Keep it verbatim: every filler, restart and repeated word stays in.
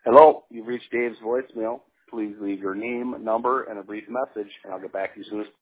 Hello, you've reached Dave's voicemail. Please leave your name, number, and a brief message, and I'll get back to you as soon as